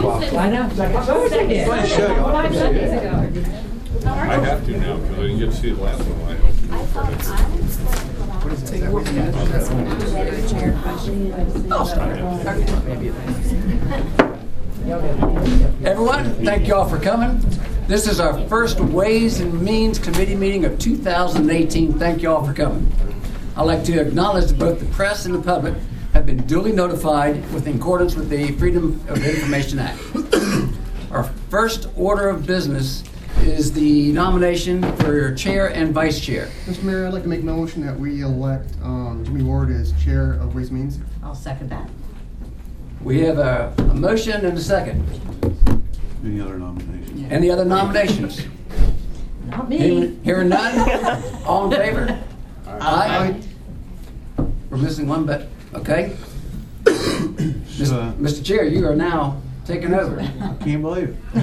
I know. Second. I have to now because I didn't get to see the last one. Everyone, thank you all for coming. This is our first Ways and Means Committee meeting of 2018. Thank you all for coming. I'd like to acknowledge that both the press and the public have been duly notified in accordance with the Freedom of Information Act. Our first order of business is the nomination for your chair and vice chair. Mr. Mayor, I'd like to make a motion that we elect Jimmy Ward as chair of Ways and Means. I'll second that. We have a motion and a second. Any other nominations? Any other nominations? Not me. Hearing none? All in favor? Aye. We're missing one, but okay. Mr. Chair, you are now taking over. I can't believe it.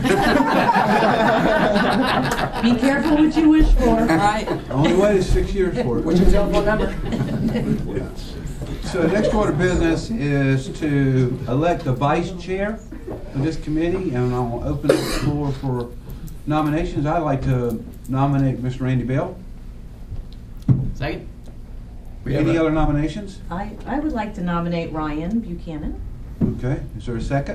Be careful what you wish for. Right. I only waited 6 years for it. What's your telephone number? So the next order of business is to elect the vice chair of this committee, and I'll open the floor for nominations. I'd like to nominate Mr. Randy Bell. Second. Any other nominations? I would like to nominate Ryan Buchanan. Okay, is there a second?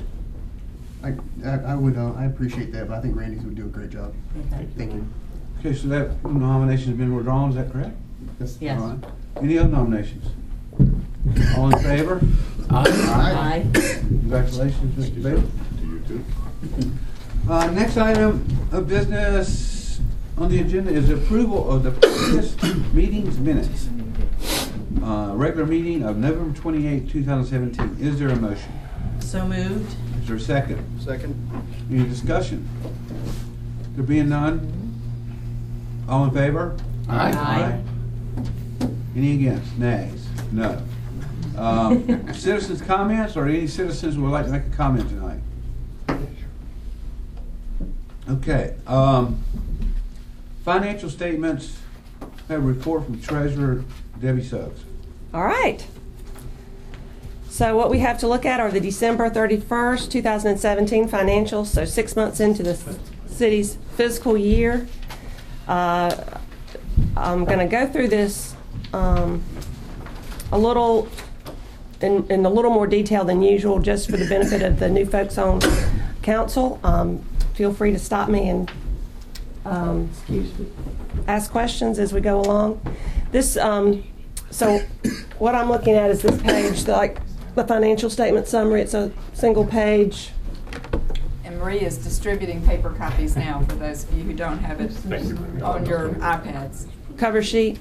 I appreciate that, but I think Randy's would do a great job. Okay. Thank you. Okay, so that nomination has been withdrawn, is that correct? Yes. All right. Any other nominations? All in favor? Aye. Congratulations, Mr. Bell. To you too. Next item of business on the agenda is approval of the previous meeting's minutes. Regular meeting of November 28, 2017. Is there a motion? So moved. Is there a second? Second. Any discussion? There being none? All in favor? Aye. Any against? Nays? No. Citizens' comments, or any citizens who would like to make a comment tonight? Okay. Financial statements. Have a report from Treasurer Debbie Suggs. All right. So what we have to look at are the December 31st, 2017 financials, so 6 months into the city's fiscal year. I'm going to go through this a little in a little more detail than usual, just for the benefit of the new folks on council. Feel free to stop me and ask questions as we go along. This so what I'm looking at is this page, the financial statement summary. It's a single page. And Marie is distributing paper copies now for those of you who don't have it on your iPads. Cover sheet.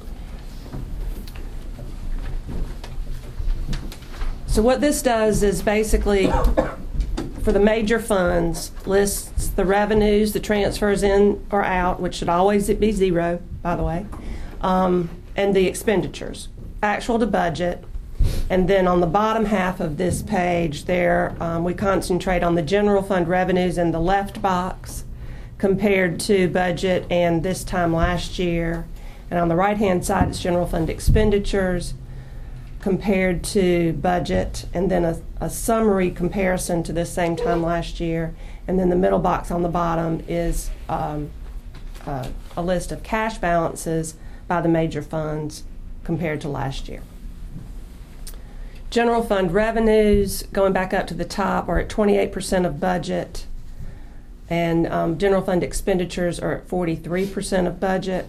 So what this does is basically, for the major funds, lists the revenues, the transfers in or out, which should always be zero, by the way, and the expenditures, actual to budget. And then on the bottom half of this page there, we concentrate on the general fund revenues in the left box compared to budget and this time last year. And on the right-hand side, it's general fund expenditures compared to budget, and then a summary comparison to this same time last year. And then the middle box on the bottom is a list of cash balances by the major funds compared to last year. General fund revenues, going back up to the top, are at 28% of budget, and general fund expenditures are at 43% of budget.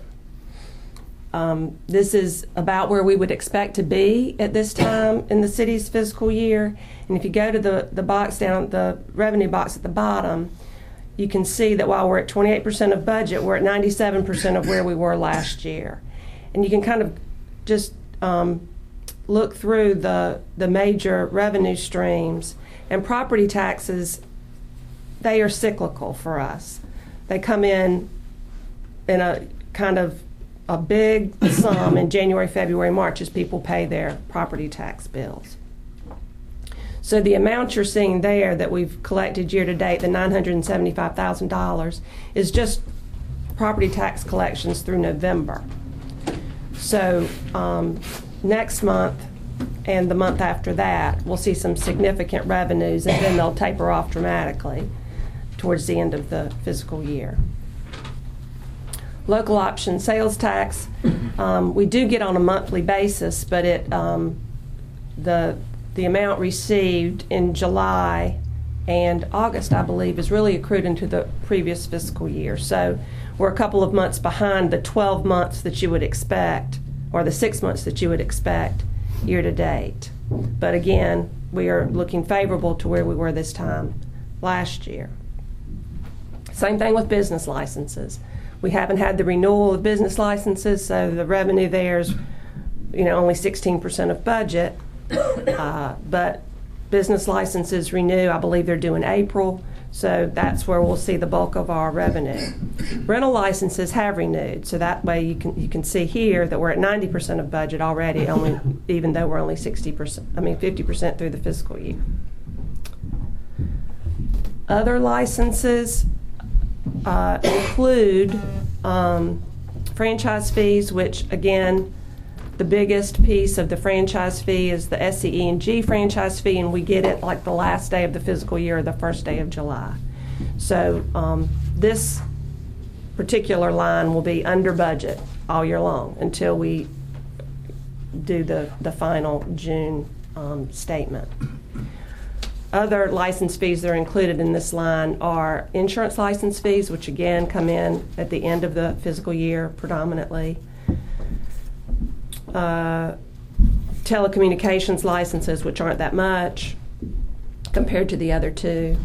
This is about where we would expect to be at this time in the city's fiscal year. And if you go to the box down, the revenue box at the bottom, you can see that while we're at 28% of budget, we're at 97% of where we were last year. And you can kind of just look through the major revenue streams. And property taxes, they are cyclical for us. They come in a kind of a big sum in January, February, March as people pay their property tax bills. So the amount you're seeing there that we've collected year to date, the $975,000, is just property tax collections through November. So next month and the month after that, we'll see some significant revenues, and then they'll taper off dramatically towards the end of the fiscal year. Local option sales tax, we do get on a monthly basis, but the amount received in July and August, I believe, is really accrued into the previous fiscal year. So we're a couple of months behind the 12 months that you would expect, or the 6 months that you would expect year to date. But again, we are looking favorable to where we were this time last year. Same thing with business licenses. We haven't had the renewal of business licenses, so the revenue there is, only 16% of budget. But business licenses renew, I believe they're due in April, so that's where we'll see the bulk of our revenue. Rental licenses have renewed, so that way you can see here that we're at 90% of budget already, even though we're only 50% through the fiscal year. Other licenses include franchise fees, which again, the biggest piece of the franchise fee is the SCE&G franchise fee, and we get it like the last day of the fiscal year or the first day of July. So this particular line will be under budget all year long until we do the final June statement. Other license fees that are included in this line are insurance license fees, which again come in at the end of the fiscal year predominantly. Telecommunications licenses, which aren't that much compared to the other two,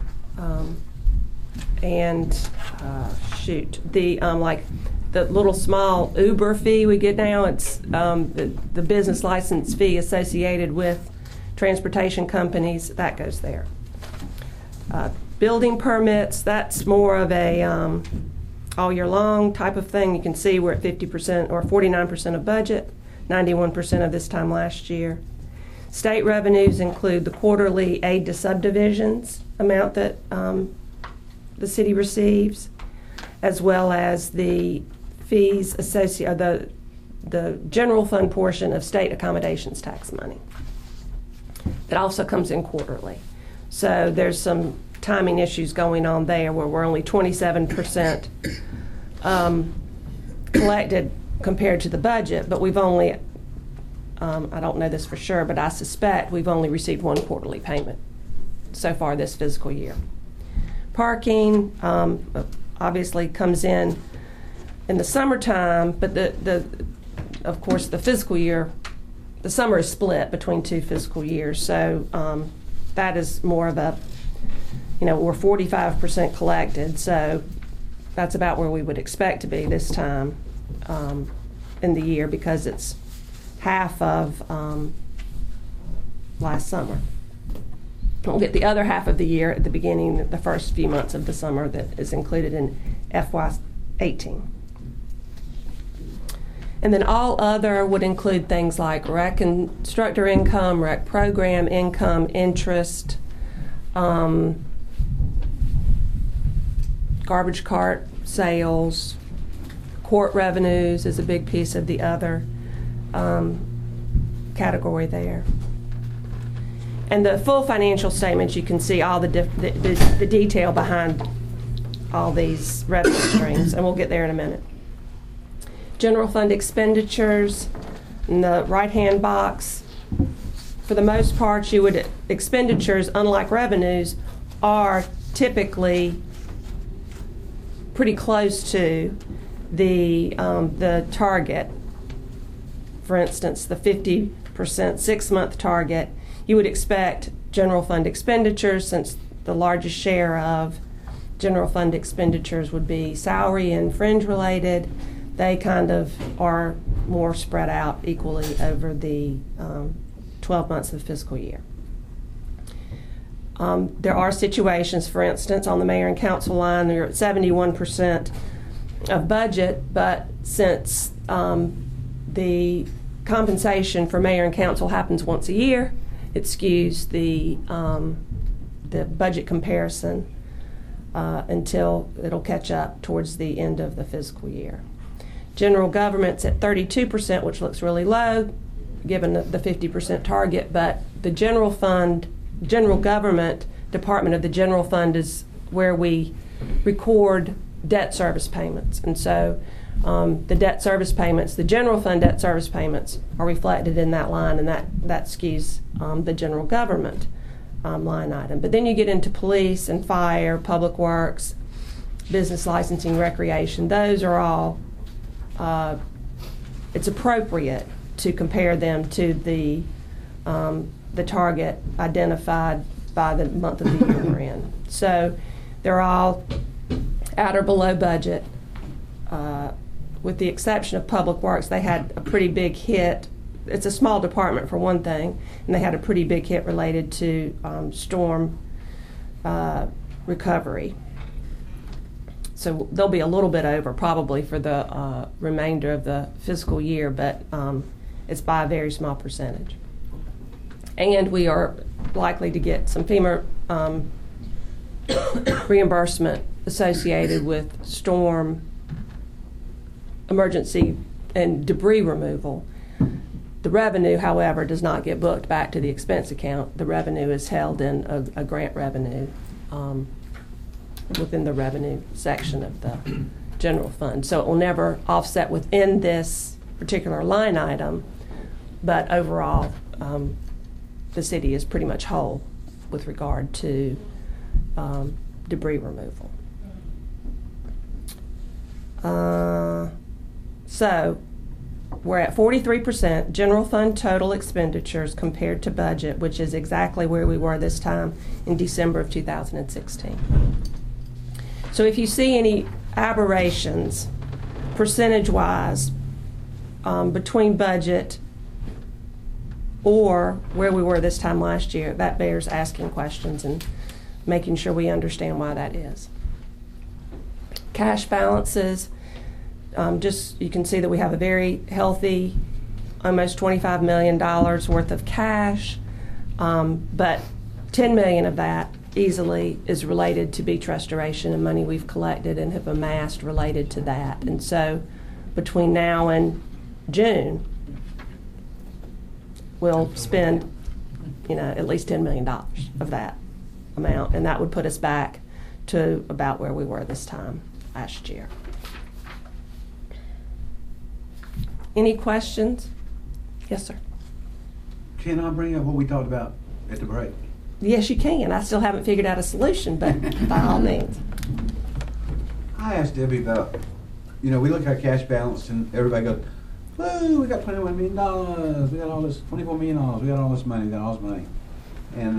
like the little small Uber fee we get now. It's the business license fee associated with transportation companies that goes there. Building permits, that's more of a all year long type of thing. You can see we're at 50% or 49% of budget. 91% of this time last year. State revenues include the quarterly aid to subdivisions amount that the city receives, as well as the fees associated, the general fund portion of state accommodations tax money. That also comes in quarterly. So there's some timing issues going on there where we're only 27% collected compared to the budget, but we've only, I don't know this for sure, but I suspect we've only received one quarterly payment so far this fiscal year. Parking obviously comes in the summertime, but of course the fiscal year, the summer is split between two fiscal years, so that is more of a, we're 45% collected, so that's about where we would expect to be this time in the year, because it's half of last summer. We'll get the other half of the year at the beginning, the first few months of the summer that is included in FY18. And then all other would include things like rec instructor income, rec program income, interest, garbage cart sales, court revenues is a big piece of the other category there. And the full financial statements, you can see all the detail behind all these revenue streams, and we'll get there in a minute. General fund expenditures in the right-hand box. For the most part, expenditures, unlike revenues, are typically pretty close to the target. For instance, the 50% 6-month target, you would expect general fund expenditures, since the largest share of general fund expenditures would be salary and fringe related. They kind of are more spread out equally over the 12 months of the fiscal year. There are situations, for instance, on the mayor and council line, you're at 71% of budget, but since the compensation for mayor and council happens once a year, it skews the budget comparison until it'll catch up towards the end of the fiscal year. General government's at 32%, which looks really low. given the 50% target, but the general government department of the general fund is where we record debt service payments. And so the debt service payments, the general fund debt service payments are reflected in that line, and that skews the general government line item. But then you get into police and fire, public works, business licensing, recreation. Those are all, it's appropriate to compare them to the target identified by the month of the year we're in. So they're all at or below budget, with the exception of public works. They had a pretty big hit. It's a small department for one thing, and they had a pretty big hit related to storm recovery. So they'll be a little bit over probably for the remainder of the fiscal year, but it's by a very small percentage. And we are likely to get some FEMA reimbursement associated with storm emergency and debris removal. The revenue, however, does not get booked back to the expense account. The revenue is held in a grant revenue within the revenue section of the general fund. So it will never offset within this particular line item, but overall the city is pretty much whole with regard to debris removal. So we're at 43% general fund total expenditures compared to budget, which is exactly where we were this time in December of 2016. So if you see any aberrations percentage-wise between budget or where we were this time last year, that bears asking questions and making sure we understand why that is. Cash balances, just you can see that we have a very healthy, almost $25 million worth of cash, but $10 million of that easily is related to beach restoration and money we've collected and have amassed related to that. And so between now and June, we'll spend, at least $10 million of that amount, and that would put us back to about where we were this time last year. Any questions? Yes, sir. Can I bring up what we talked about at the break? Yes, you can. I still haven't figured out a solution, but by all means. I asked Debbie about, we look at cash balance and everybody goes, whoa, we got $21 million, we got all this, $24 million, we got all this money, And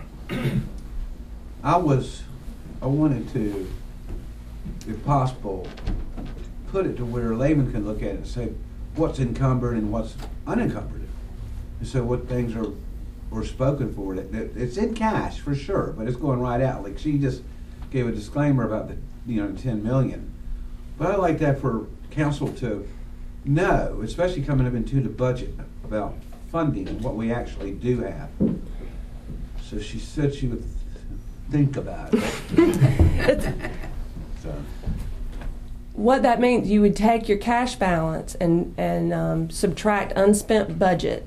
I wanted to, if possible, put it to where a layman can look at it and say what's encumbered and what's unencumbered. And so what things are spoken for. It's in cash for sure, but it's going right out. Like she just gave a disclaimer about the $10 million. But I like that for council to know, especially coming up into the budget, about funding and what we actually do have. So she said she would think about it. So. What that means, you would take your cash balance and subtract unspent budget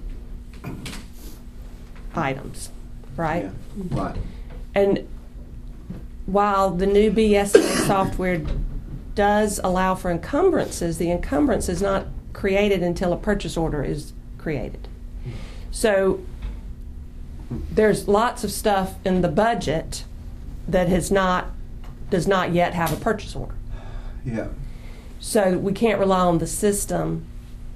items, right? Yeah, right. And while the new BSNA software does allow for encumbrances, the encumbrance is not created until a purchase order is created. So there's lots of stuff in the budget that does not yet have a purchase order. Yeah. So we can't rely on the system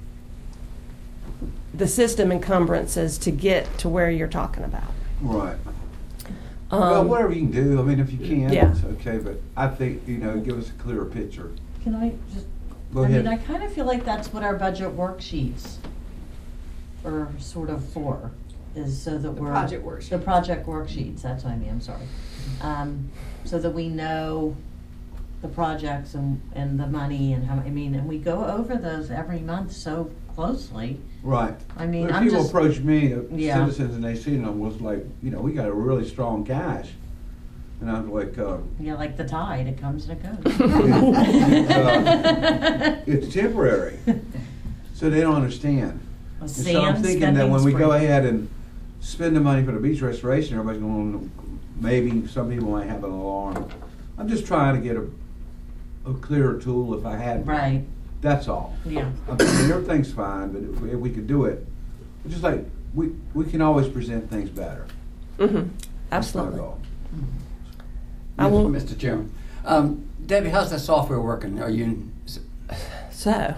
encumbrances to get to where you're talking about. Right. Well, whatever you can do. I mean, if you can, yeah. It's okay. But I think, give us a clearer picture. Can I just, Go ahead. I kind of feel like that's what our budget worksheets are sort of for, is so that we're. Project worksheets. The project worksheets, that's what I mean, I'm sorry. So that we know the projects and the money and how, and we go over those every month so closely. Right. I mean, when I'm people just. approached me, Yeah. citizens, and they seen them, was like, we got a really strong cash. And I was like, Yeah, like the tide, it comes and it goes. it's temporary. So they don't understand. A And so sand I'm thinking that spending when we go spree. ahead and spend the money for the beach restoration, everybody's going to, maybe some people might have an alarm. I'm just trying to get a clearer tool if I had. Right, That's all. yeah. I mean, everything's fine, but if we could do it, just like, we can always present things better. Mm-hmm. That's my Absolutely. goal. I will- Mr. Chairman. Debbie, how's that software working? Are you? So,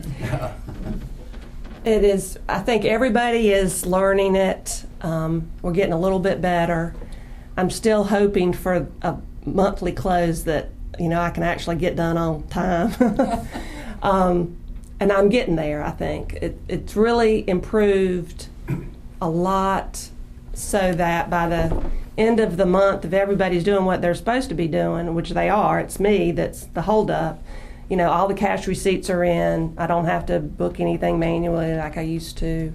it is, I think everybody is learning it. We're getting a little bit better. I'm still hoping for a monthly close that, I can actually get done on time. And I'm getting there, I think. It's really improved a lot so that by the end of the month, if everybody's doing what they're supposed to be doing, which they are, it's me that's the holdup. All the cash receipts are in. I don't have to book anything manually like I used to.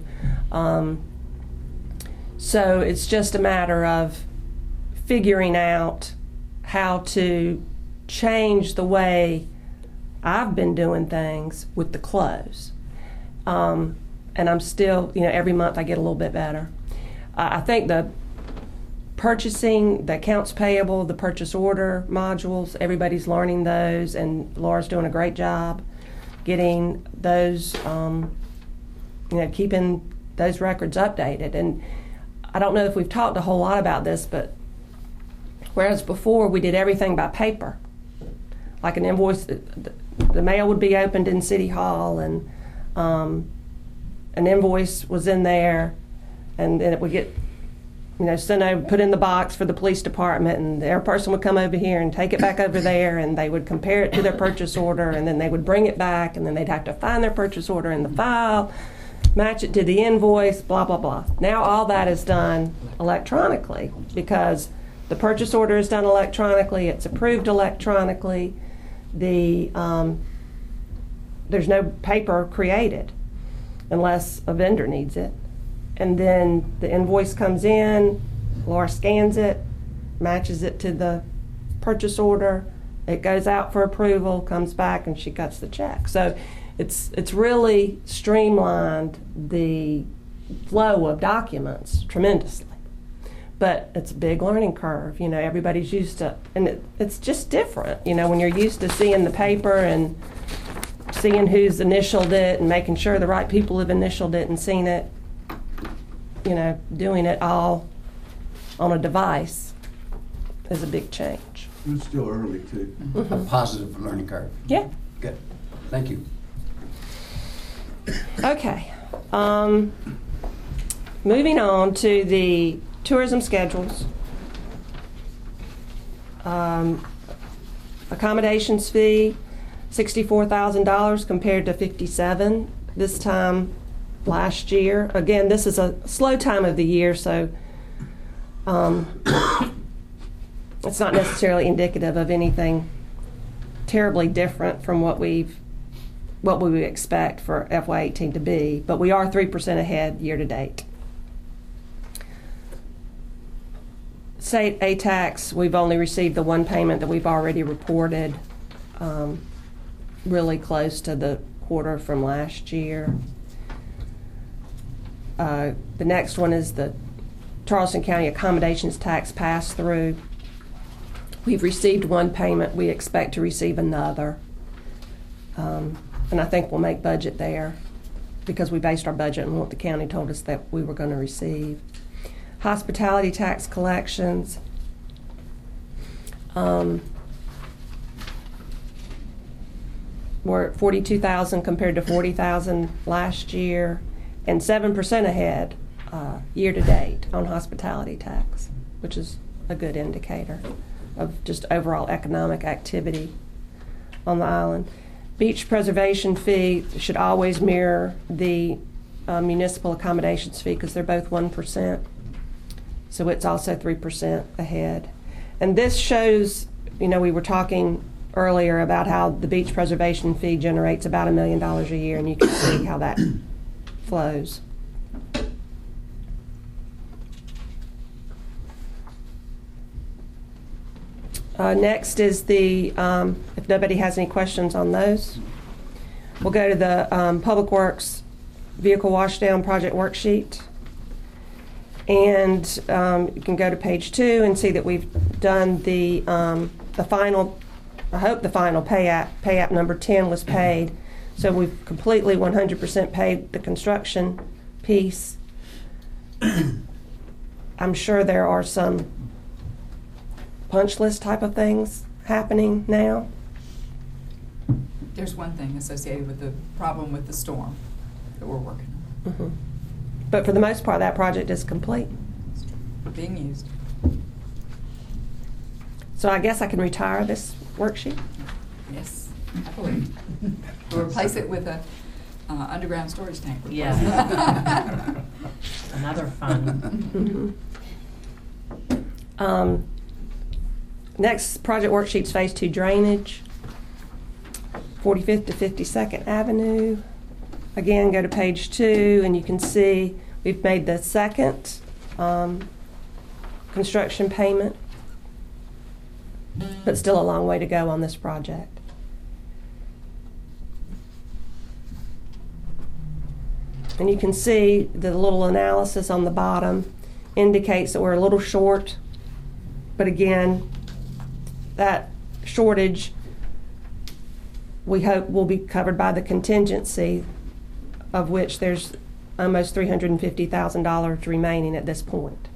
So it's just a matter of figuring out how to change the way I've been doing things with the close. And I'm still, every month I get a little bit better. I think the purchasing, the accounts payable, the purchase order modules, everybody's learning those, and Laura's doing a great job getting those, keeping those records updated. And I don't know if we've talked a whole lot about this, but whereas before we did everything by paper, like an invoice, the mail would be opened in City Hall, and an invoice was in there, and then it would get, sent over, put in the box for the police department, and their person would come over here and take it back over there, and they would compare it to their purchase order, and then they would bring it back, and then they'd have to find their purchase order in the file, match it to the invoice, blah, blah, blah. Now all that is done electronically because the purchase order is done electronically, it's approved electronically, there's no paper created unless a vendor needs it. And then the invoice comes in, Laura scans it, matches it to the purchase order, it goes out for approval, comes back, and she cuts the check. So it's really streamlined the flow of documents tremendously. But it's a big learning curve. Everybody's used to, and it's just different. When you're used to seeing the paper and seeing who's initialed it and making sure the right people have initialed it and seen it, doing it all on a device is a big change. It's still early, too. A positive learning curve. Yeah. Good. Thank you. Okay. Moving on to the tourism schedules. Accommodations fee, $64,000 compared to $57,000 this time last year. Again, this is a slow time of the year, so it's not necessarily indicative of anything terribly different from what we would expect for FY18 to be, but we are 3% ahead year to date. State A-tax, we've only received the one payment that we've already reported, really close to the quarter from last year. The next one is the Charleston County accommodations tax pass-through. We've received one payment. We expect to receive another. And I think we'll make budget there because we based our budget on what the county told us that we were going to receive. Hospitality tax collections. We're at $42,000 compared to $40,000 last year, and 7% ahead year to date on hospitality tax, which is a good indicator of just overall economic activity on the island. Beach preservation fee should always mirror the municipal accommodations fee because they're both 1%. So it's also 3% ahead. And this shows, we were talking earlier about how the beach preservation fee generates about $1 million a year, and you can see how that flows. Next is the, if nobody has any questions on those, we'll go to the Public Works vehicle washdown project worksheet. And you can go to page 2 and see that we've done the final, I hope the final pay app number 10 was paid. So we've completely 100% paid the construction piece. I'm sure there are some punch list type of things happening now. There's one thing associated with the problem with the storm that we're working on. Mm-hmm. But for the most part, that project is complete. Being used. So I guess I can retire this worksheet? Yes, I believe. We'll replace it with a underground storage tank. Yeah. Another fun. Mm-hmm. Next project worksheet's Phase 2 drainage, 45th to 52nd Avenue. Again, go to page 2 and you can see we've made the second construction payment, but still a long way to go on this project. And you can see the little analysis on the bottom indicates that we're a little short, but again, that shortage we hope will be covered by the contingency, of which there's almost $350,000 remaining at this point.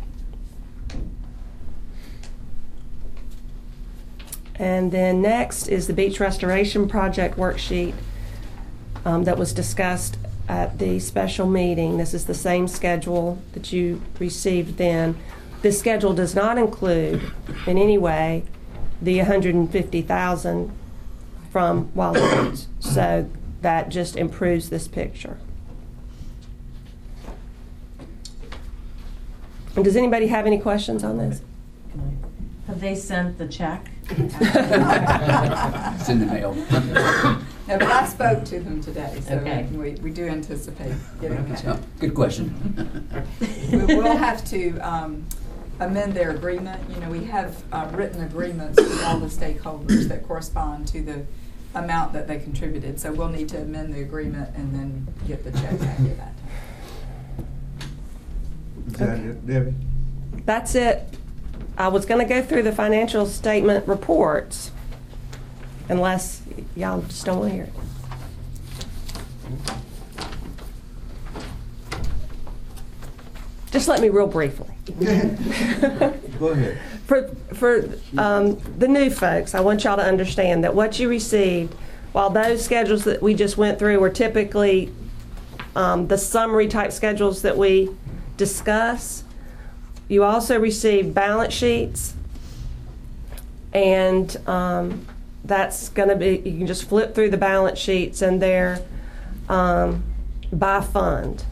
And then next is the beach restoration project worksheet that was discussed at the special meeting. This is the same schedule that you received then. This schedule does not include in any way the $150,000 from Wild Roots, so that just improves this picture. And does anybody have any questions on this? Have they sent the check? It's in the mail. No, but I spoke to them today, so Okay. we do anticipate getting a check. Good question. We will have to amend their agreement. You know, we have written agreements with all the stakeholders that correspond to the amount that they contributed. So we'll need to amend the agreement and then get the check back at that time. Is that it, Debbie? That's it. I was going to go through the financial statement reports, unless y'all just don't want to hear it. Just let me real briefly. Go ahead. For the new folks, I want y'all to understand that what you received, while those schedules that we just went through were typically the summary type schedules that we discuss, you also received balance sheets, and that's going to be, you can just flip through the balance sheets and they're by fund.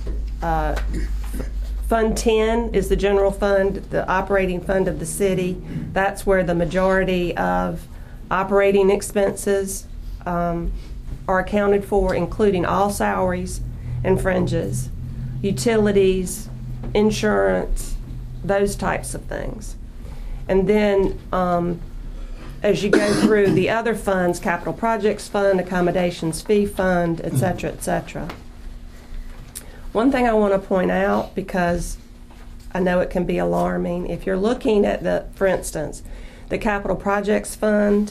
Fund 10 is the general fund, the operating fund of the city. That's where the majority of operating expenses are accounted for, including all salaries and fringes, utilities, insurance, those types of things. And then as you go through the other funds, capital projects fund, accommodations fee fund, et cetera, et cetera. One thing I want to point out, because I know it can be alarming, if you're looking at the, for instance, the capital projects fund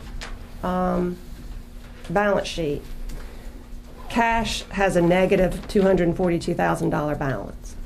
balance sheet, cash has a negative $242,000 balance.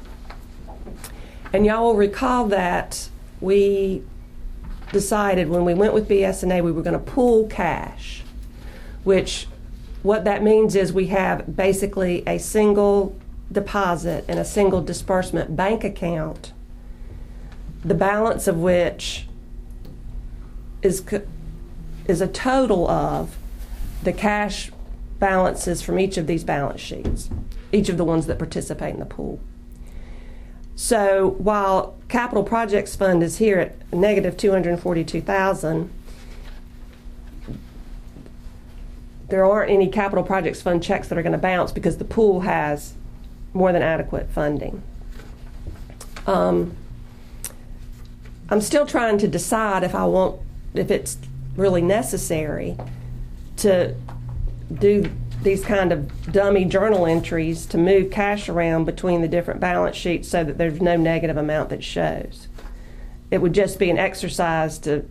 And y'all will recall that we decided when we went with BS&A we were going to pool cash, which what that means is we have basically a single deposit and a single disbursement bank account, the balance of which is a total of the cash balances from each of these balance sheets, each of the ones that participate in the pool. So while capital projects fund is here at negative $242,000, there aren't any capital projects fund checks that are going to bounce because the pool has more than adequate funding. I'm still trying to decide if it's really necessary to do these kind of dummy journal entries to move cash around between the different balance sheets so that there's no negative amount that shows. It would just be an exercise to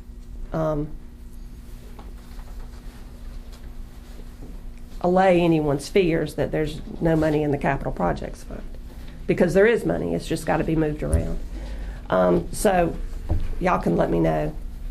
allay anyone's fears that there's no money in the capital projects fund. Because there is money, it's just got to be moved around. So y'all can let me know.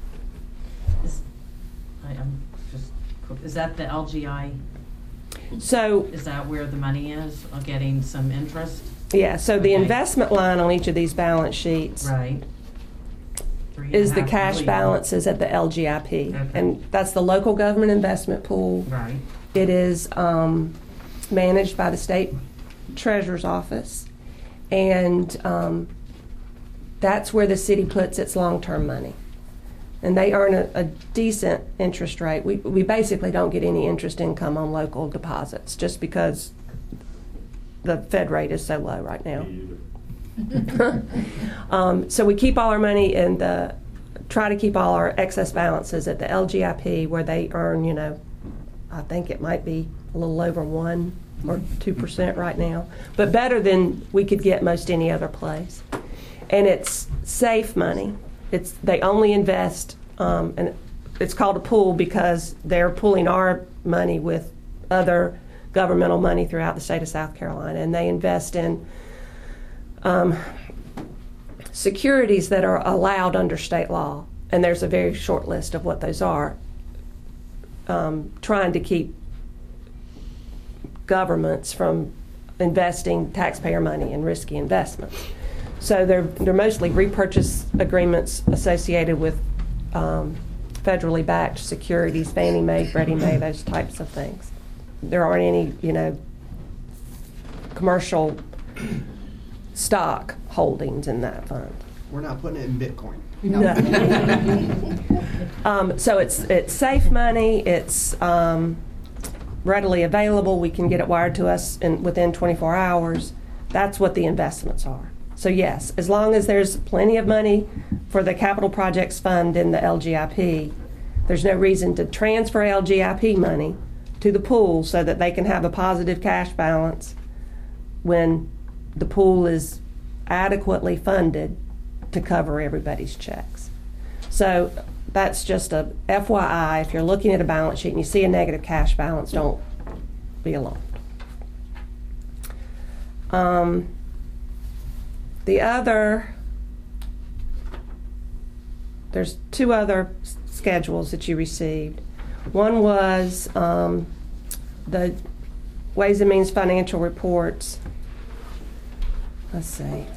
Is that the LGI? So, Is that where the money is, on getting some interest? yeah, so the Okay. investment line on each of these balance sheets Right. is the 3.5 cash million. balances at the LGIP. Okay. And that's the local government investment pool. Right. It is managed by the state treasurer's office. And that's where the city puts its long-term money. And they earn a decent interest rate. We basically don't get any interest income on local deposits just because the Fed rate is so low right now. So we keep all our money and try to keep all our excess balances at the LGIP where they earn, I think it might be a little over 1 or 2% right now, but better than we could get most any other place. And it's safe money. They only invest, and it's called a pool because they're pooling our money with other governmental money throughout the state of South Carolina, and they invest in securities that are allowed under state law. And there's a very short list of what those are, trying to keep governments from investing taxpayer money in risky investments. So they're mostly repurchase agreements associated with federally backed securities, Fannie Mae, Freddie Mae, those types of things. There aren't any, commercial stock holdings in that fund. We're not putting it in Bitcoin. No. So it's safe money. It's readily available. We can get it wired to us within 24 hours. That's what the investments are. So yes, as long as there's plenty of money for the capital projects fund in the LGIP, there's no reason to transfer LGIP money to the pool so that they can have a positive cash balance when the pool is adequately funded to cover everybody's checks. So that's just a FYI. If you're looking at a balance sheet and you see a negative cash balance, don't be alarmed. There's 2 other schedules that you received. One was the Ways and Means financial reports. Let's see.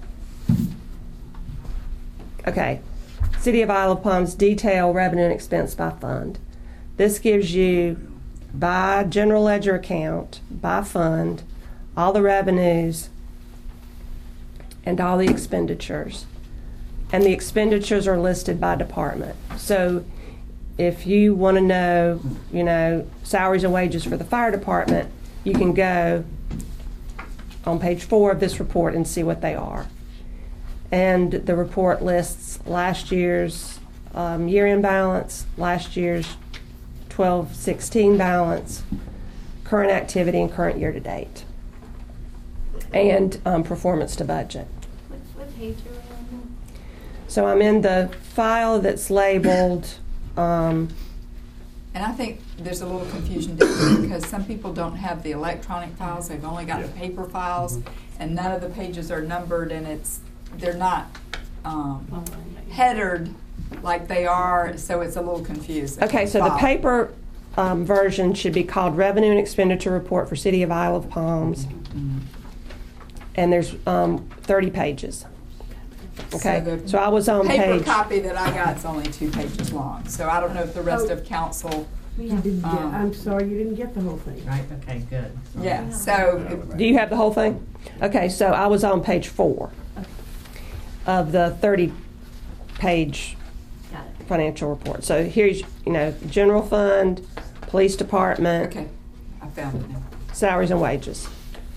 Okay. City of Isle of Palms detail revenue and expense by fund. This gives you by general ledger account, by fund, all the revenues and all the expenditures. And the expenditures are listed by department. So if you want to know, salaries and wages for the fire department, you can go on page 4 of this report and see what they are. And the report lists last year's year-end balance, last year's 12-16 balance, current activity, and current year-to-date, and performance to budget. What page are we on? So I'm in the file that's labeled. And I think there's a little confusion because some people don't have the electronic files; they've only got the paper files, and none of the pages are numbered, and they're not headered like they are, so it's a little confusing. Okay, so the paper version should be called Revenue and Expenditure Report for City of Isle of Palms, and there's 30 pages. Okay, so I was on paper page. copy that I got is only 2 pages long, so I don't know if the rest of council. You didn't get, I'm sorry, you didn't get the whole thing. Right, okay, good. Yeah, so Do you have the whole thing? Okay, so I was on page 4 of the 30-page Got it. financial report. So here's, general fund, police department, okay, I found it now. salaries and wages.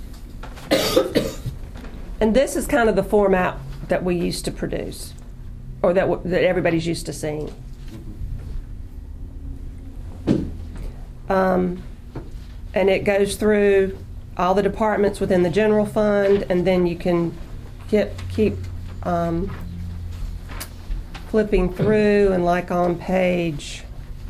And this is kind of the format that we used to produce, or that everybody's used to seeing. and it goes through all the departments within the general fund, and then you can keep flipping through, and like on page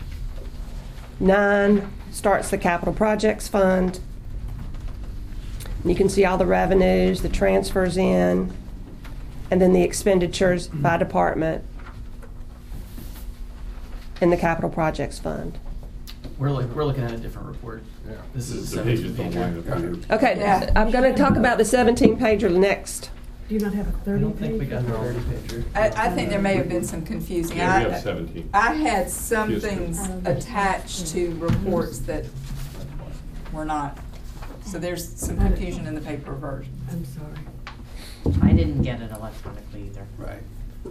9 starts the capital projects fund. You can see all the revenues, the transfers in, and then the expenditures by department in the capital projects fund. We're looking at a different report. Yeah. This is a The pages 17 don't line up pager. here. Okay, Yeah. I'm going to talk about the 17-pager next. Do you not have a I 30 don't think we got the 30 pager. I think there may have been some confusing. Yeah, we have 17. I had some Yes, things ma'am. attached to reports that were not. So there's some confusion in the paper version. I'm sorry. I didn't get it electronically either. Right.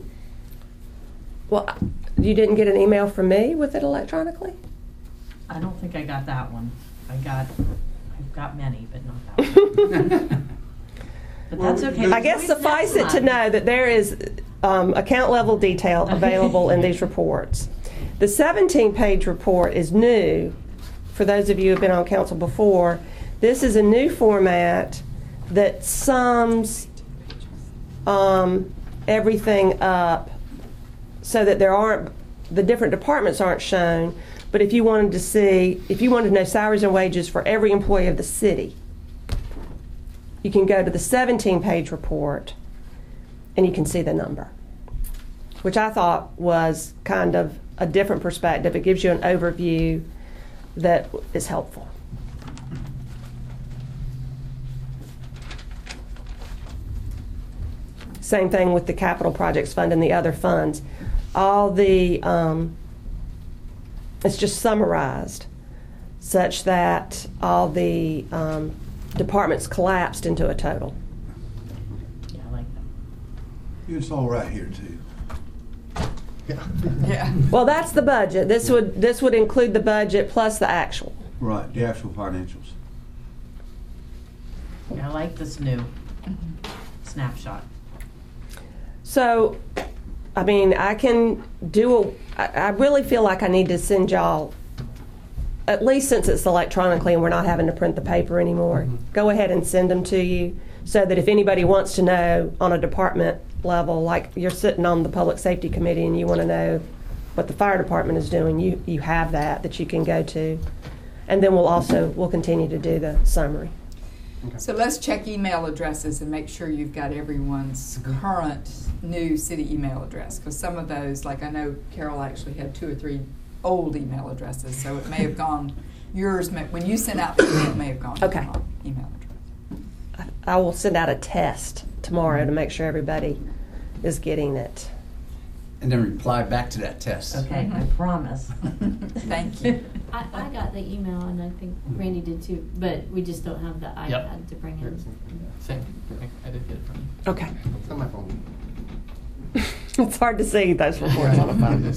Well, you didn't get an email from me with it electronically? I don't think I got that one. I've got many, but not that one. But that's okay. I guess suffice it to know that there is account level detail available in these reports. The 17-page report is new. For those of you who have been on council before, this is a new format that sums everything up so that the different departments aren't shown. But if you wanted to know salaries and wages for every employee of the city, you can go to the 17-page report and you can see the number, which I thought was kind of a different perspective. It gives you an overview that is helpful. Same thing with the capital projects fund and the other funds. All the, it's just summarized such that all the departments collapsed into a total. Yeah, I like that. It's all right here too. Yeah. Well, that's the budget. This would include the budget plus the actual. Right, the actual financials. Yeah, I like this new snapshot. So, I mean, I can do I really feel like I need to send y'all, at least since it's electronically and we're not having to print the paper anymore, go ahead and send them to you so that if anybody wants to know on a department level, like you're sitting on the public safety committee and you want to know what the fire department is doing, you have that you can go to. And then we'll continue to do the summary. So let's check email addresses and make sure you've got everyone's current new city email address. Because some of those, like I know Carol actually had 2 or 3 old email addresses, so it may have gone, when you sent out the email, it may have gone to Okay. the wrong email address. I will send out a test tomorrow to make sure everybody is getting it. And then reply back to that test. Okay, I promise. Thank you. I got the email, and I think Randy did too, but we just don't have the iPad Yep. to bring in. Same. I did get it from you. Okay. It's on my phone. It's hard to see those reports on a phone.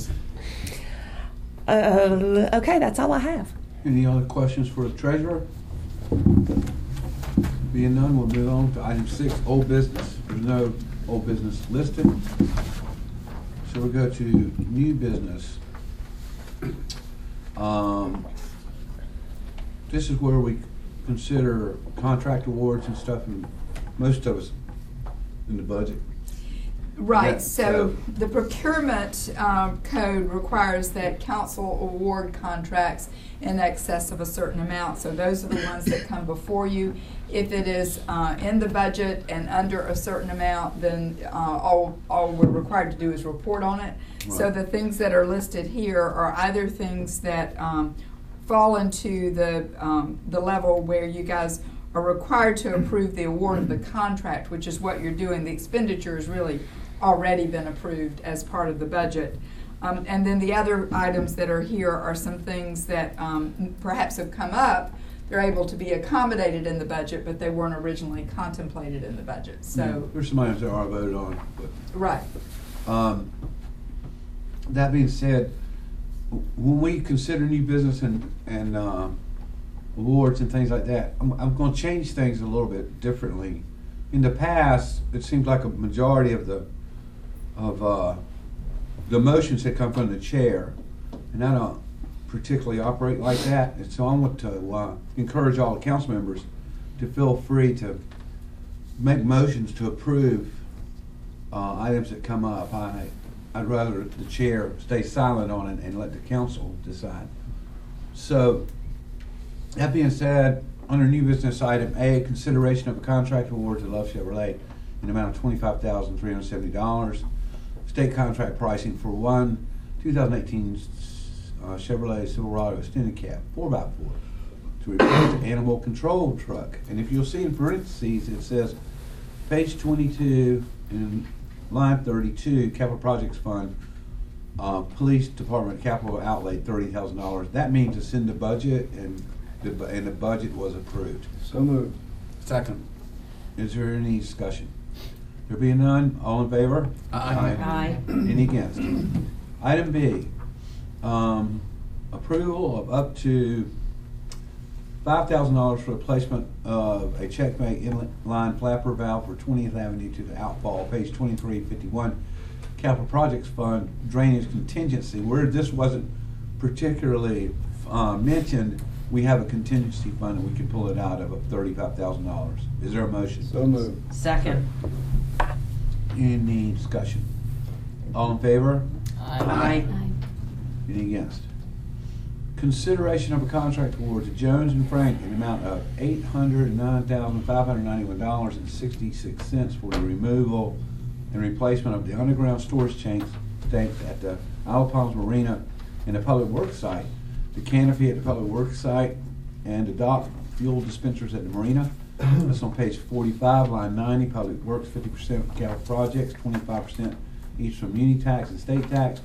Okay, that's all I have. Any other questions for the treasurer? Being none, we'll move on to item 6, old business. There's no old business listed. So we'll go to new business. This is where we consider contract awards and stuff, and most of us in the budget. Right, Yeah, so so- the procurement code requires that council award contracts in excess of a certain amount. So those are the ones that come before you. If it is in the budget and under a certain amount, then all we're required to do is report on it. So Right. the things that are listed here are either things that fall into the level where you guys are required to approve the award of the contract, which is what you're doing. The expenditure has really already been approved as part of the budget. And then the other items that are here are some things that perhaps have come up. They're able to be accommodated in the budget, but they weren't originally contemplated in the budget. So, There's some items that are voted on, but right. that being said, when we consider new business and awards and things like that, I'm going to change things a little bit differently. In the past, it seems like a majority of the motions had come from the chair, and I don't particularly operate like that. And so I want to encourage all the council members to feel free to make motions to approve items that come up. I'd rather the chair stay silent on it and let the council decide. So, that being said, under new business item A, consideration of a contract award to Love Chevrolet in the amount of $25,370. State contract pricing for one 2018 Chevrolet Silverado extended cab 4x4 to replace the animal control truck. And if you'll see in parentheses, it says page 22 in line 32, Capital Projects Fund, Police Department capital outlay $30,000. That means it's in the budget, and the budget was approved. So moved. Second. Is there any discussion? There being none, all in favor? Aye. Any against? Item B, approval of up to $5,000 for replacement of a checkmate inline flapper valve for 20th Avenue to the outfall, page 2351, Capital Projects Fund drainage contingency. Where this wasn't particularly mentioned, we have a contingency fund and we can pull it out of $35,000. Is there a motion? So moved. Second. Any discussion? All in favor? Aye. Aye. Any against? Consideration of a contract award to Jones and Frank in the amount of $809,591.66 for the removal and replacement of the underground storage tanks at the Isle of Palms Marina and the Public Works site, the canopy at the Public Works site, and the dock fuel dispensers at the marina. That's on page 45, line 90, Public Works 50% capital projects, 25% each from muni tax and state tax.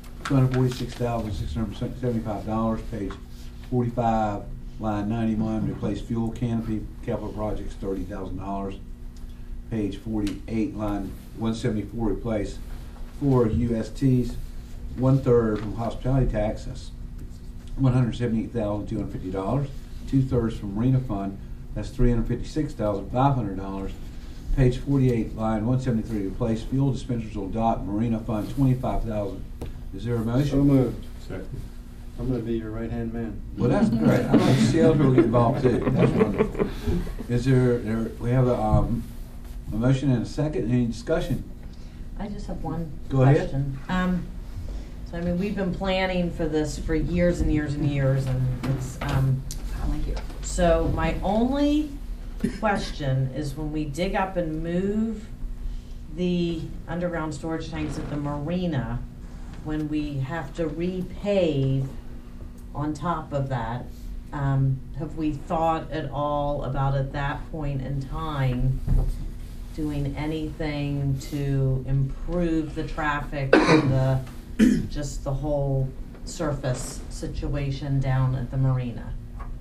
$246,675, page 45, line 91, replace fuel canopy, capital projects, $30,000. Page 48, line 174, replace 4 USTs, 1/3 from hospitality tax, that's $178,250. 2/3 from marina fund, that's $356,500. Page 48, line 173, replace fuel dispensers on dock, marina fund, $25,000. Is there a motion? So moved. Second. I'm gonna be your right-hand man. Well, that's great. I'd like to see other people get involved too. That's wonderful. Is we have a motion and a second. Any discussion? I just have one Go ahead. question. So I mean, we've been planning for this for years and years and years, and it's, Thank you. so my only question is when we dig up and move the underground storage tanks at the marina, when we have to repave on top of that, have we thought at all about at that point in time doing anything to improve the traffic and just the whole surface situation down at the marina?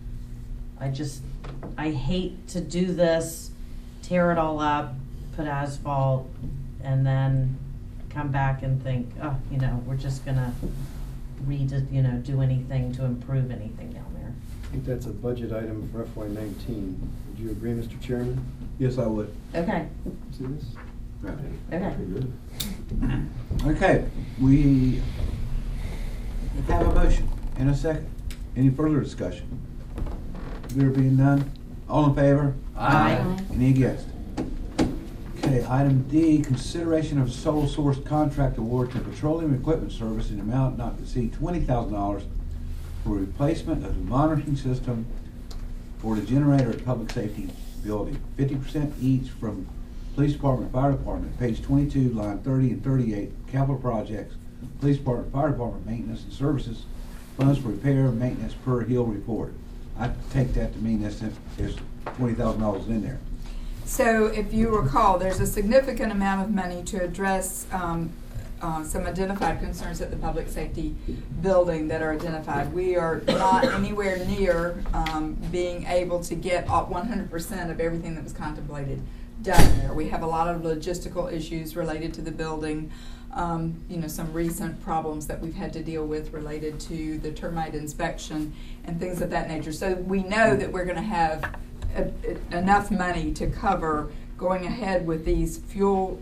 I hate to do this, tear it all up, put asphalt, and then come back and think, oh, we're just gonna do anything to improve anything down there. I think that's a budget item for FY19. Would you agree, Mr. Chairman? Yes, I would. Okay, See this? okay. Okay, we have a motion and a second. Any further discussion? There being none, all in favor? Aye. Any against? Okay, item D, consideration of sole source contract award to Petroleum Equipment Service in amount not to exceed $20,000 for replacement of the monitoring system for the generator at Public Safety Building. 50% each from Police Department, Fire Department, page 22, line 30 and 38, capital projects, Police Department, Fire Department, maintenance and services, funds for repair and maintenance per Hill report. I take that to mean there's $20,000 in there. So if you recall, there's a significant amount of money to address some identified concerns at the public safety building that are identified. We are not anywhere near being able to get 100% of everything that was contemplated done there. We have a lot of logistical issues related to the building. Some recent problems that we've had to deal with related to the termite inspection and things of that nature. So we know that we're going to have enough money to cover going ahead with these fuel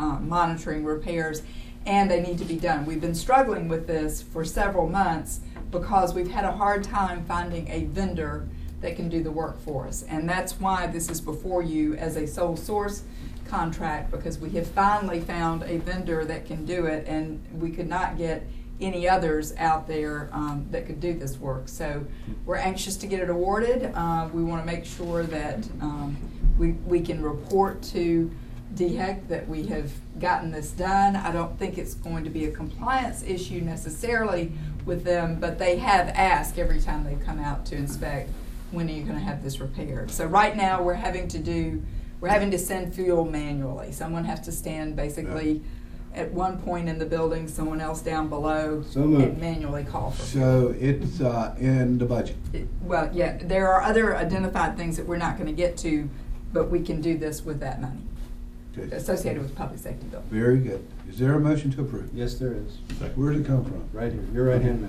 monitoring repairs, and they need to be done. We've been struggling with this for several months, because we've had a hard time finding a vendor that can do the work for us. And that's why this is before you as a sole source contract, because we have finally found a vendor that can do it, and we could not get any others out there that could do this work. So we're anxious to get it awarded. We want to make sure that we can report to DHEC that we have gotten this done. I don't think it's going to be a compliance issue necessarily with them, but they have asked every time they come out to inspect, when are you going to have this repaired? So right now we're having to send fuel manually. Someone has to stand basically at one point in the building, someone else down below, and manually call for fuel. So it's in the budget. Well, yeah, there are other identified things that we're not going to get to, but we can do this with that money Good. associated with public safety bill. Very good. Is there a motion to approve? Yes, there is. Where did it come from? Right here. Your right hand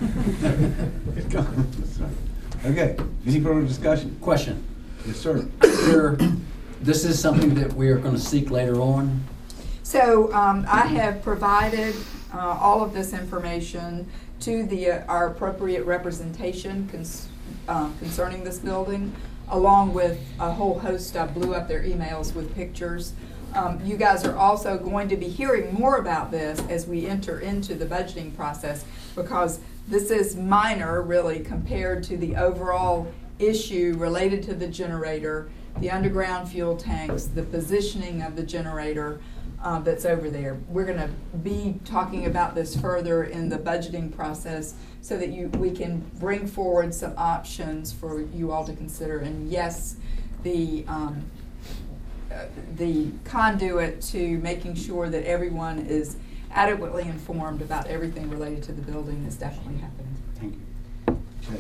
man. Okay. Any further discussion? Question. Yes, sir. This is something that we are going to seek later on. So I have provided all of this information to our appropriate representation concerning this building, along with a whole host. I blew up their emails with pictures. You guys are also going to be hearing more about this as we enter into the budgeting process, because this is minor really compared to the overall issue related to the generator, the underground fuel tanks, the positioning of the generator that's over there. We're going to be talking about this further in the budgeting process so that we can bring forward some options for you all to consider. And yes, the conduit to making sure that everyone is adequately informed about everything related to the building is definitely happening. Thank you. Okay.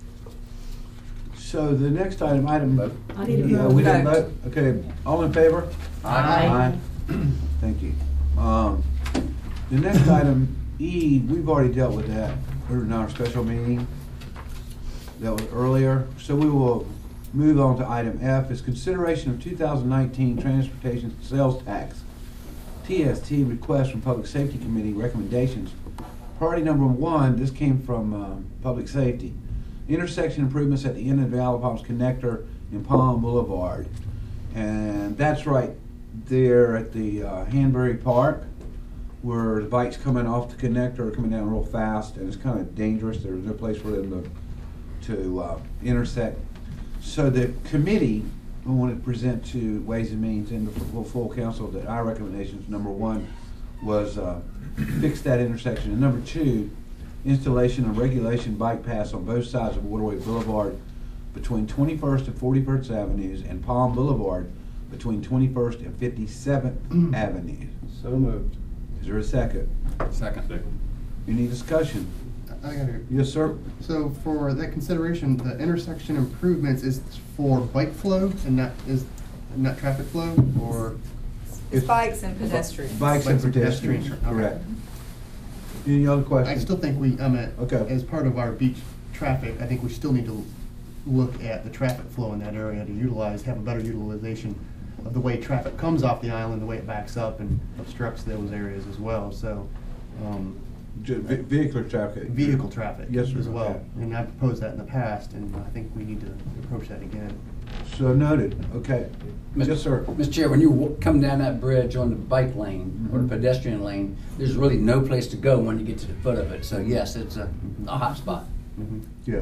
So the next item. I need to vote. We didn't vote? Okay. All in favor? Aye. Thank you. The next item, E, we've already dealt with that in our special meeting. That was earlier. So we will move on to item F, is consideration of 2019 transportation sales tax. TST request from Public Safety Committee recommendations. Priority number 1, this came from Public Safety. Intersection improvements at the end of the Alabama's connector in Palm Boulevard. And that's right there at the Hanbury Park, where the bikes coming off the connector are coming down real fast, and it's kind of dangerous. There's no place for them to intersect. So the committee wanted to present to Ways and Means and the full council that our recommendations, number 1, was fix that intersection, and number 2, installation of regulation bike paths on both sides of Waterway Boulevard between 21st and 41st Avenues and Palm Boulevard between 21st and 57th Avenues. So moved. Is there a second? Second. Any discussion? I got it. Yes, sir. So for that consideration, the intersection improvements is for bike flow and not traffic flow, or? It's bikes and pedestrians. Bikes and pedestrians, pedestrians, okay. correct. Any other questions? I still think Okay. as part of our beach traffic, I think we still need to look at the traffic flow in that area to have a better utilization of the way traffic comes off the island, the way it backs up and obstructs those areas as well. So, Vehicular traffic. vehicle traffic Yes, sir. as well. Okay. And I've proposed that in the past, and I think we need to approach that again. So noted. Okay. Yes, sir. Mr. Chair, when you come down that bridge on the bike lane or the pedestrian lane, there's really no place to go when you get to the foot of it. So yes, it's a hot spot. Yeah.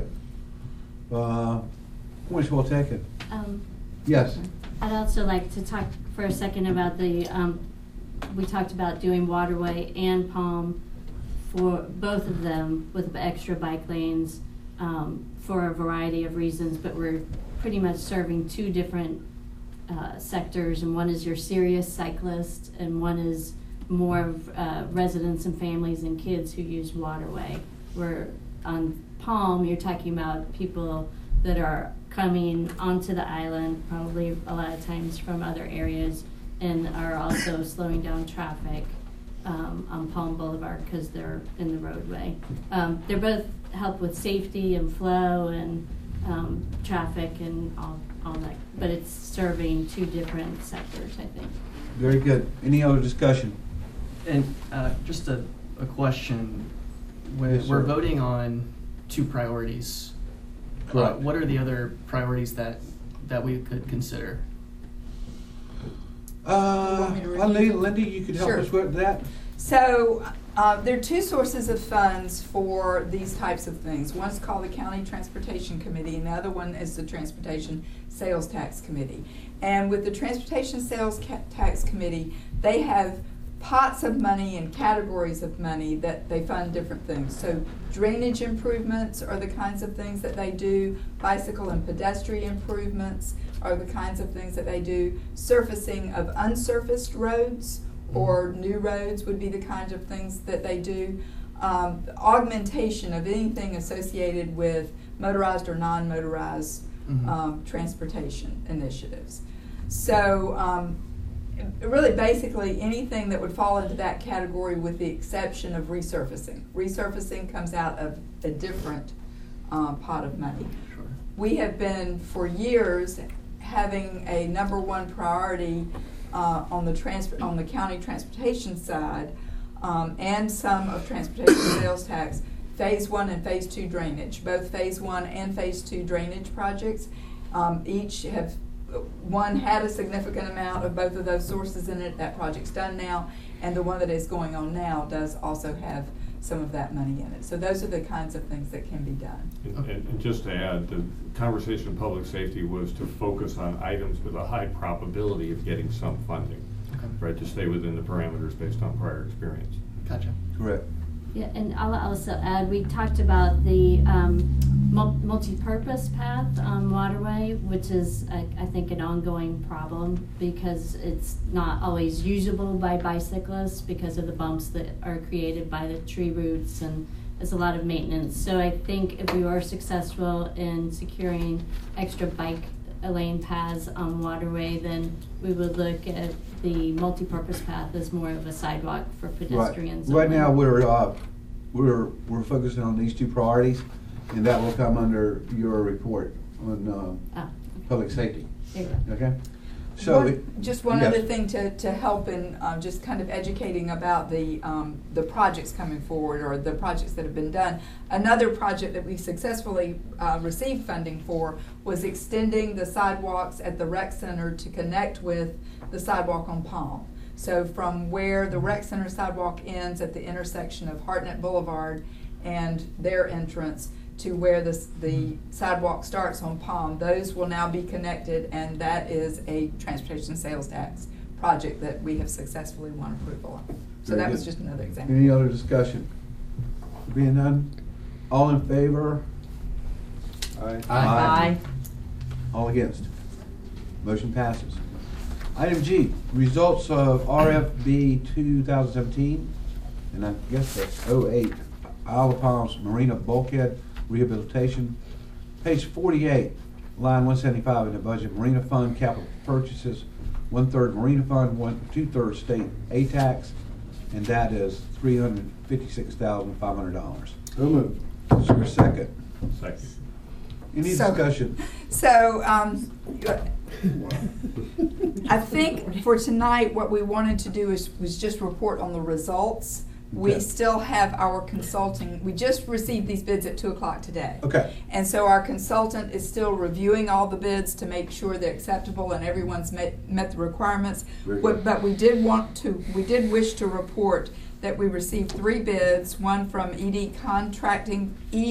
Point well taken. Um, Yes. I'd also like to talk for a second about we talked about doing Waterway and Palm for both of them with extra bike lanes for a variety of reasons, but we're pretty much serving 2 different sectors, and one is your serious cyclist and one is more of residents and families and kids who use Waterway. Where on Palm, you're talking about people that are coming onto the island, probably a lot of times from other areas, and are also slowing down traffic on Palm Boulevard because they're in the roadway. They're both help with safety and flow and traffic and all that, but it's serving 2 different sectors, I think. Very good. Any other discussion? And just a question. Yes, We're sir. voting on two priorities. Correct. What are the other priorities that we could consider? want me to review them? Lindy, you could help Sure. us with that? So, there are two sources of funds for these types of things. One's called the County Transportation Committee, and the other one is the Transportation Sales Tax Committee. And with the Transportation Sales Tax Committee, they have pots of money and categories of money that they fund different things. So drainage improvements are the kinds of things that they do. Bicycle and pedestrian improvements are the kinds of things that they do. Surfacing of unsurfaced roads or new roads would be the kinds of things that they do. Augmentation of anything associated with motorized or non-motorized transportation initiatives. So really basically anything that would fall into that category with the exception of resurfacing. Resurfacing comes out of a different pot of money. Sure. We have been for years having a number one priority on the county transportation side and some of transportation sales tax, phase 1 and phase 2 drainage. Both phase 1 and phase 2 drainage projects each have, one had a significant amount of both of those sources in it. That project's done now, and the one that is going on now does also have some of that money in it. So those are the kinds of things that can be done. And just to add, the conversation in public safety was to focus on items with a high probability of getting some funding, Okay. right, to stay within the parameters based on prior experience. Gotcha. Correct. Yeah, and I'll also add, we talked about the multi-purpose path waterway, which is, I think, an ongoing problem because it's not always usable by bicyclists because of the bumps that are created by the tree roots, and there's a lot of maintenance. So I think if we are successful in securing extra bike lane paths on waterway, then we would look at the multi-purpose path as more of a sidewalk for pedestrians. Right only. now, we're focusing on these two priorities, and that will come under your report on public safety. There you go. Okay? So Just one yes. other thing to help in just kind of educating about the projects coming forward or the projects that have been done. Another project that we successfully received funding for was extending the sidewalks at the rec center to connect with the sidewalk on Palm. So from where the rec center sidewalk ends at the intersection of Hartnett Boulevard and their entrance to where the sidewalk starts on Palm, those will now be connected, and that is a transportation sales tax project that we have successfully won approval on. So Very that good. was just another example. Any other discussion? Being none, all in favor? Aye. Aye. All against? Motion passes. Item G, results of RFB 2017, and I guess that's 08, Isle of Palms Marina Bulkhead Rehabilitation. Page 48, line 175 in the budget, Marina Fund capital purchases, 1/3 Marina Fund, 2/3 state A-tax, and that is $356,500. So moved. Is there a second? Second. Any So- discussion? So, I think for tonight, what we wanted to do was just report on the results. We Okay. still have our consulting, we just received these bids at 2:00 today. Okay. And so our consultant is still reviewing all the bids to make sure they're acceptable and everyone's met the requirements. Very good. But we did wish to report that we received 3 bids, one from E&D Contracting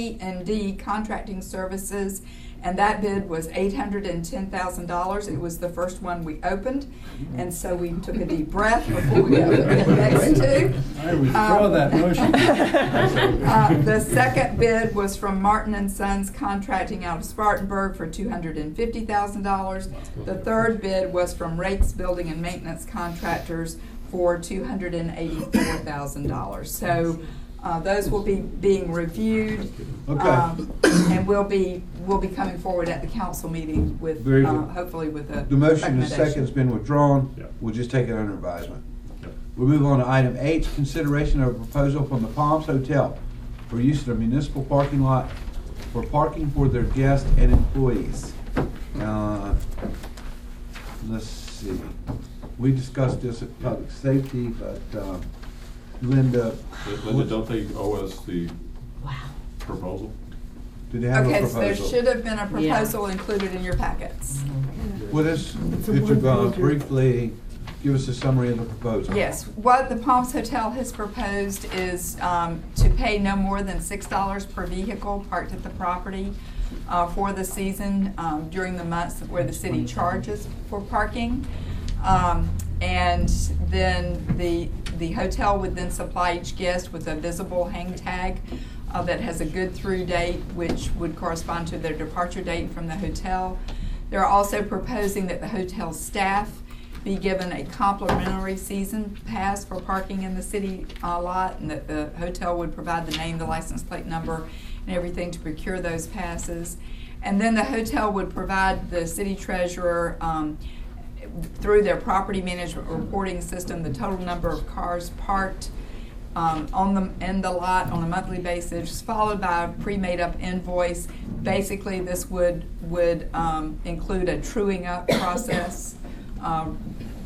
Services, and that bid was $810,000. It was the first one we opened, and so we took a deep breath before we opened the next 2. I withdraw that motion. The second bid was from Martin and Sons Contracting out of Spartanburg for $250,000. The third bid was from Rakes Building and Maintenance Contractors for $284,000. So those will be being reviewed, Okay. and we'll be coming forward at the council meeting with Very good. hopefully with a The motion and recommendation. second's been withdrawn. Yep. We'll just take it under advisement. Yep. We'll move on to item H, consideration of a proposal from the Palms Hotel for use of the municipal parking lot for parking for their guests and employees. Let's see. We discussed this at public safety, but Linda. Linda, don't they owe us the Wow. proposal? Do they have a Okay, proposal? so there should have been a proposal included in your packets. Well, could you briefly give us a summary of the proposal? Yes, what the Palms Hotel has proposed is to pay no more than $6 per vehicle parked at the property for the season during the months where the city charges for parking. And then the hotel would then supply each guest with a visible hang tag that has a good through date, which would correspond to their departure date from the hotel. They're also proposing that the hotel staff be given a complimentary season pass for parking in the city lot, and that the hotel would provide the name, the license plate number, and everything to procure those passes. And then the hotel would provide the city treasurer through their property management reporting system the total number of cars parked in the lot on a monthly basis, followed by a pre-made up invoice. Basically, this would include a truing up process on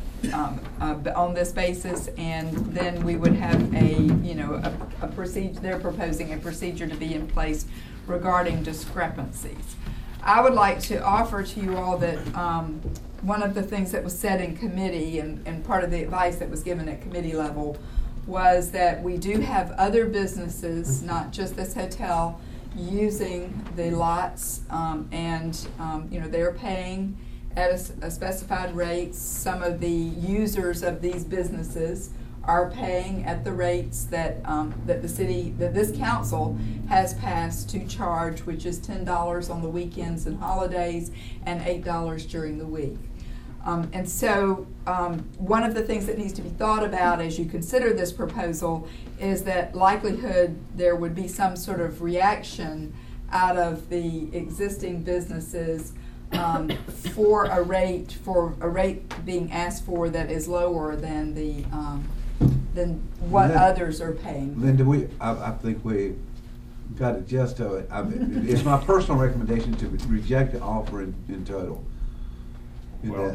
this basis, and then we would have a procedure. They're proposing a procedure to be in place regarding discrepancies. I would like to offer to you all that one of the things that was said in committee, and part of the advice that was given at committee level, was that we do have other businesses, not just this hotel, using the lots, and they're paying at a specified rate. Some of the users of these businesses are paying at the rates that that this council has passed to charge, which is $10 on the weekends and holidays and $8 during the week. And so one of the things that needs to be thought about as you consider this proposal is that likelihood there would be some sort of reaction out of the existing businesses for a rate being asked for that is lower than than what others are paying. Linda, I think we got a gist of it. It's my personal recommendation to reject the offer in total. Well,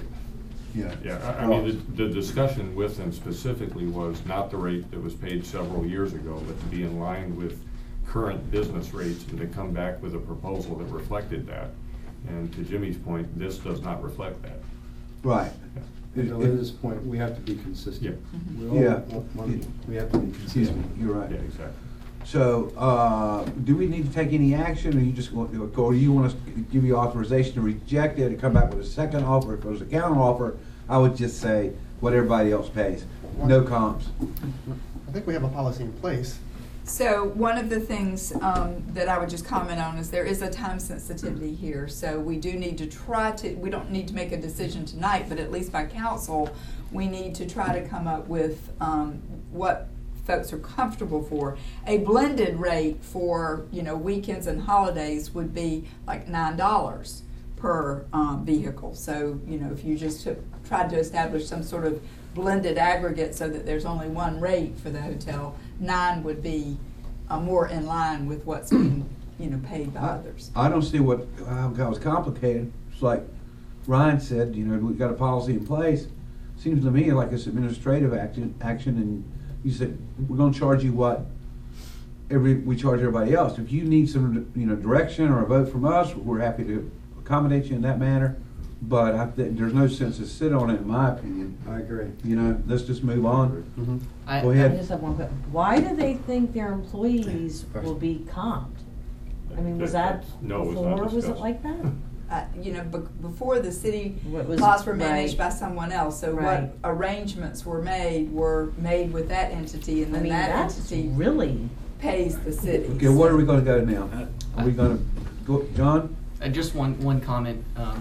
I mean, the discussion with them specifically was not the rate that was paid several years ago, but to be in line with current business rates and to come back with a proposal that reflected that. And to Jimmy's point, this does not reflect that. Right. And to Linda's point, we have to be consistent. Yeah. We all want money. We have to be Excuse me, consistent. you're right. Yeah, exactly. So, do we need to take any action, or you just want, or you want us to give you authorization to reject it and come back with a second offer? If it was a counter offer, I would just say what everybody else pays, no comps. I think we have a policy in place. So one of the things that I would just comment on is there is a time sensitivity here. So we do need to we don't need to make a decision tonight, but at least by council, we need to try to come up with what folks are comfortable for. A blended rate for weekends and holidays would be like $9 per vehicle. So if you just tried to establish some sort of blended aggregate so that there's only one rate for the hotel, $9 would be more in line with what's being paid by others. I don't see how it was complicated. It's like Ryan said, we've got a policy in place. Seems to me like it's administrative action, and you said we're going to charge you what we charge everybody else. If you need some direction or a vote from us, we're happy to accommodate you in that manner. But I think there's no sense to sit on it, in my opinion. I agree. Let's just move on. Mm-hmm. Go I ahead. just have one question. Why do they think their employees will be comped? I mean, was that No, it was before? not Was it discussed. like that? Before the city What was- costs were managed right. by someone else, so Right. what arrangements were made with that entity, and I then mean, that that's entity really. pays the city. Okay, where are we going to go now? Are we going to go, John? Just one comment.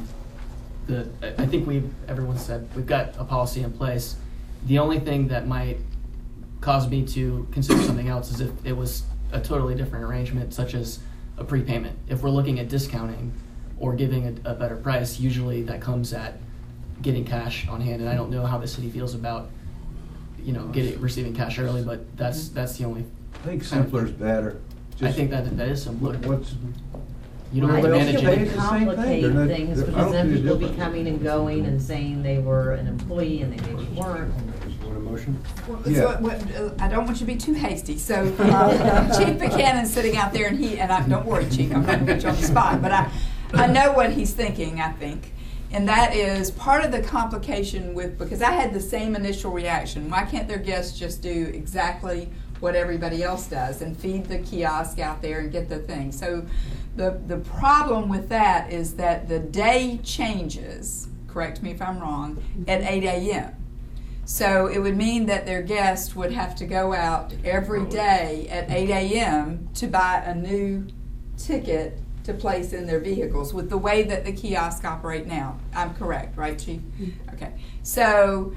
I think everyone said we've got a policy in place. The only thing that might cause me to consider something else is if it was a totally different arrangement, such as a prepayment. If we're looking at discounting or giving a better price, usually that comes at getting cash on hand. And I don't know how the city feels about receiving cash early, but that's the only. I think simpler is better. I think that is simpler. You don't I have to think manage it would It's it. the same thing. complicate They're not- things I don't because then think people they're be coming and going and saying they were an employee and they maybe weren't. motion? Yeah. So, I don't want you to be too hasty. So Chief Buchanan's sitting out there, and don't worry, Chief, I'm not going to put you on the spot, but I know what he's thinking, I think. And that is part of the complication because I had the same initial reaction. Why can't their guests just do exactly what everybody else does and feed the kiosk out there and get the thing? So the problem with that is that the day changes, correct me if I'm wrong, at 8 a.m. So it would mean that their guests would have to go out every day at 8 a.m. to buy a new ticket to place in their vehicles with the way that the kiosks operate now. I'm correct, right, Chief? Okay. So,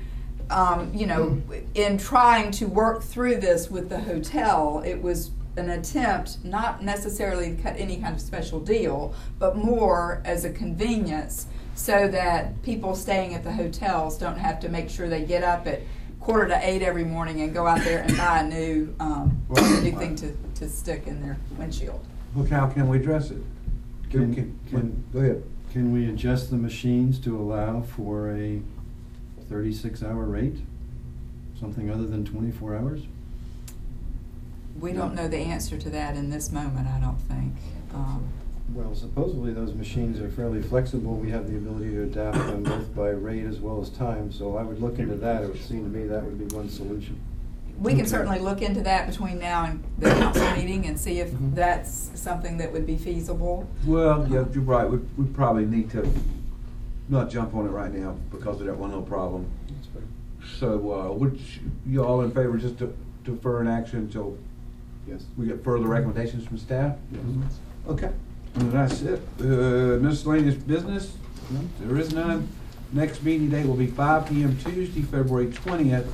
in trying to work through this with the hotel, it was an attempt not necessarily to cut any kind of special deal, but more as a convenience so that people staying at the hotels don't have to make sure they get up at 7:45 every morning and go out there and buy a new thing to stick in their windshield. Look, how can we address it? Go ahead. Can we adjust the machines to allow for a 36-hour rate? Something other than 24 hours? We don't know the answer to that in this moment, I don't think. Well, supposedly those machines are fairly flexible. We have the ability to adapt them both by rate as well as time. So I would look into that. It would seem to me that would be one solution. We can certainly look into that between now and the council meeting and see if that's something that would be feasible. Well, yeah, you're right. We probably need to not jump on it right now because of that one little problem. That's fair. So, would you all in favor just to defer an action until Yes. we get further recommendations from staff? Yes. Okay. And that's it. Miscellaneous business? No, there is none. Next meeting date will be 5 p.m. Tuesday, February 20th,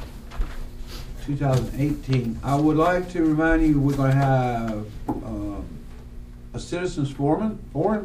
2018. I would like to remind you we're going to have a citizens forum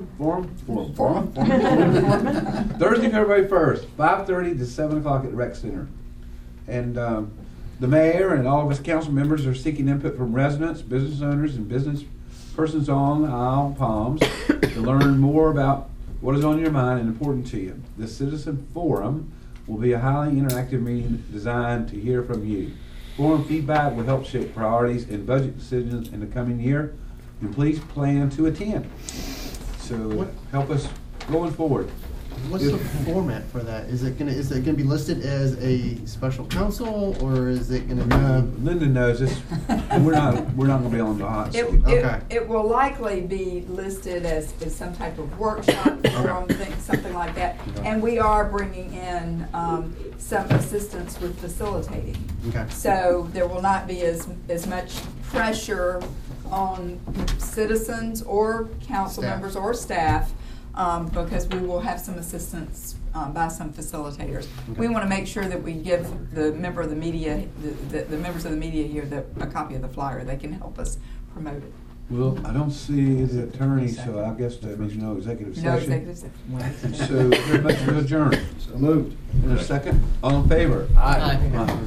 Thursday, February 1st, 5:30 to 7 o'clock at the Rec Center. And the mayor and all of us council members are seeking input from residents, business owners, and business persons on the Isle of Palms to learn more about what is on your mind and important to you. The Citizen Forum will be a highly interactive meeting designed to hear from you. Forum feedback will help shape priorities and budget decisions in the coming year, and please plan to attend. So help us going forward. What's the format for that? Is it gonna be listed as a special council, or is it gonna be? Linda knows this. We're not gonna be on the hot seat. It will likely be listed as some type of workshop forum, something like that. And we are bringing in some assistance with facilitating. Okay. So there will not be as much pressure on citizens or council members or staff, because we will have some assistance by some facilitators. Okay. We want to make sure that we give the member of the media, the members of the media here, a copy of the flyer. They can help us promote it. Well, I don't see the attorney, so I guess that means no executive session. No executive session. So very much to adjourn. So moved. In a second, all in favor? Aye.